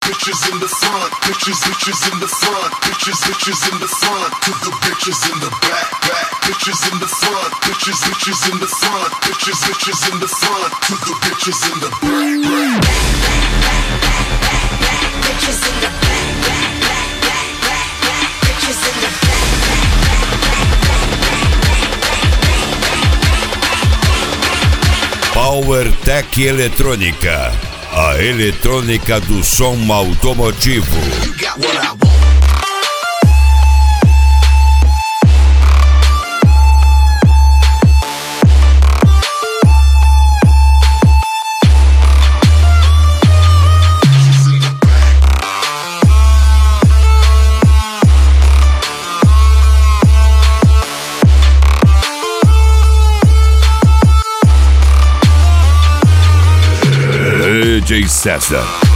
bitches in the front, bitches in the front, bitches in the front, to the bitches in the back, bitches in the front, bitches in the front, bitches in the front, to the bitches in the back, bitches in the back, bitches in the back. Power Tech Eletrônica, a eletrônica do som automotivo. DJ César.